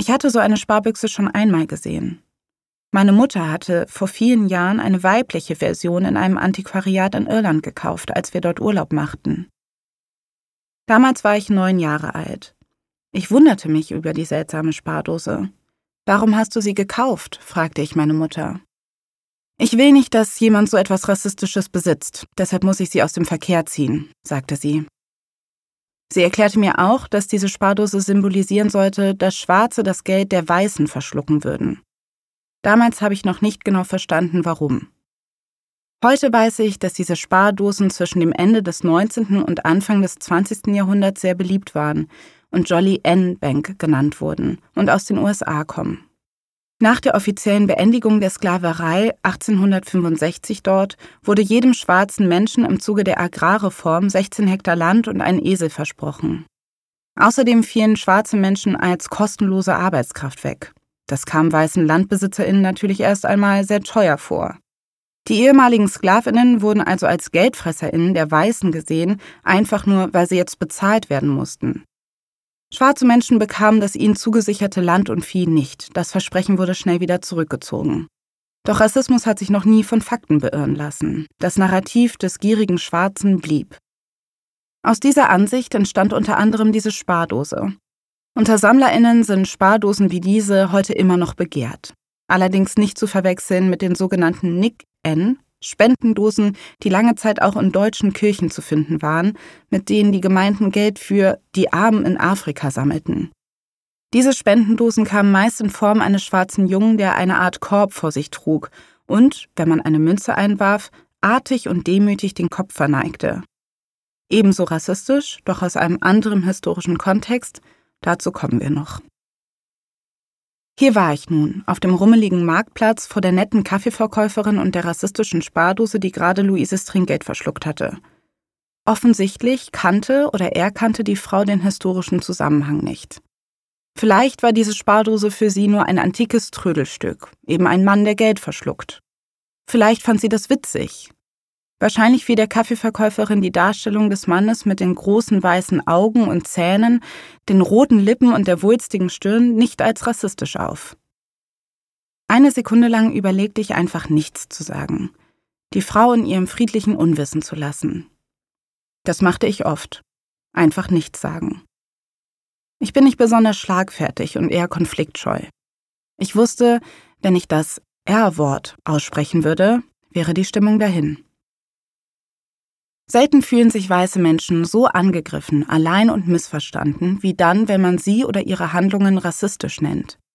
Ich hatte so eine Sparbüchse schon einmal gesehen. Meine Mutter hatte vor vielen Jahren eine weibliche Version in einem Antiquariat in Irland gekauft, als wir dort Urlaub machten. Damals war ich 9 Jahre alt. Ich wunderte mich über die seltsame Spardose. »Warum hast du sie gekauft?« fragte ich meine Mutter. »Ich will nicht, dass jemand so etwas Rassistisches besitzt, deshalb muss ich sie aus dem Verkehr ziehen«, sagte sie. Sie erklärte mir auch, dass diese Spardose symbolisieren sollte, dass Schwarze das Geld der Weißen verschlucken würden. Damals habe ich noch nicht genau verstanden, warum. Heute weiß ich, dass diese Spardosen zwischen dem Ende des 19. und Anfang des 20. Jahrhunderts sehr beliebt waren und Jolly N. Bank genannt wurden und aus den USA kommen. Nach der offiziellen Beendigung der Sklaverei 1865 dort wurde jedem schwarzen Menschen im Zuge der Agrarreform 16 Hektar Land und ein Esel versprochen. Außerdem fielen schwarze Menschen als kostenlose Arbeitskraft weg. Das kam weißen LandbesitzerInnen natürlich erst einmal sehr teuer vor. Die ehemaligen SklavInnen wurden also als GeldfresserInnen der Weißen gesehen, einfach nur, weil sie jetzt bezahlt werden mussten. Schwarze Menschen bekamen das ihnen zugesicherte Land und Vieh nicht. Das Versprechen wurde schnell wieder zurückgezogen. Doch Rassismus hat sich noch nie von Fakten beirren lassen. Das Narrativ des gierigen Schwarzen blieb. Aus dieser Ansicht entstand unter anderem diese Spardose. Unter SammlerInnen sind Spardosen wie diese heute immer noch begehrt. Allerdings nicht zu verwechseln mit den sogenannten Nick-N, Spendendosen, die lange Zeit auch in deutschen Kirchen zu finden waren, mit denen die Gemeinden Geld für die Armen in Afrika sammelten. Diese Spendendosen kamen meist in Form eines schwarzen Jungen, der eine Art Korb vor sich trug und, wenn man eine Münze einwarf, artig und demütig den Kopf verneigte. Ebenso rassistisch, doch aus einem anderen historischen Kontext, dazu kommen wir noch. Hier war ich nun, auf dem rummeligen Marktplatz vor der netten Kaffeeverkäuferin und der rassistischen Spardose, die gerade Luises Trinkgeld verschluckt hatte. Offensichtlich kannte oder erkannte die Frau den historischen Zusammenhang nicht. Vielleicht war diese Spardose für sie nur ein antikes Trödelstück, eben ein Mann, der Geld verschluckt. Vielleicht fand sie das witzig. Wahrscheinlich fiel der Kaffeeverkäuferin die Darstellung des Mannes mit den großen weißen Augen und Zähnen, den roten Lippen und der wulstigen Stirn nicht als rassistisch auf. Eine Sekunde lang überlegte ich einfach nichts zu sagen, die Frau in ihrem friedlichen Unwissen zu lassen. Das machte ich oft, einfach nichts sagen. Ich bin nicht besonders schlagfertig und eher konfliktscheu. Ich wusste, wenn ich das R-Wort aussprechen würde, wäre die Stimmung dahin. Selten fühlen sich weiße Menschen so angegriffen, allein und missverstanden, wie dann, wenn man sie oder ihre Handlungen rassistisch nennt.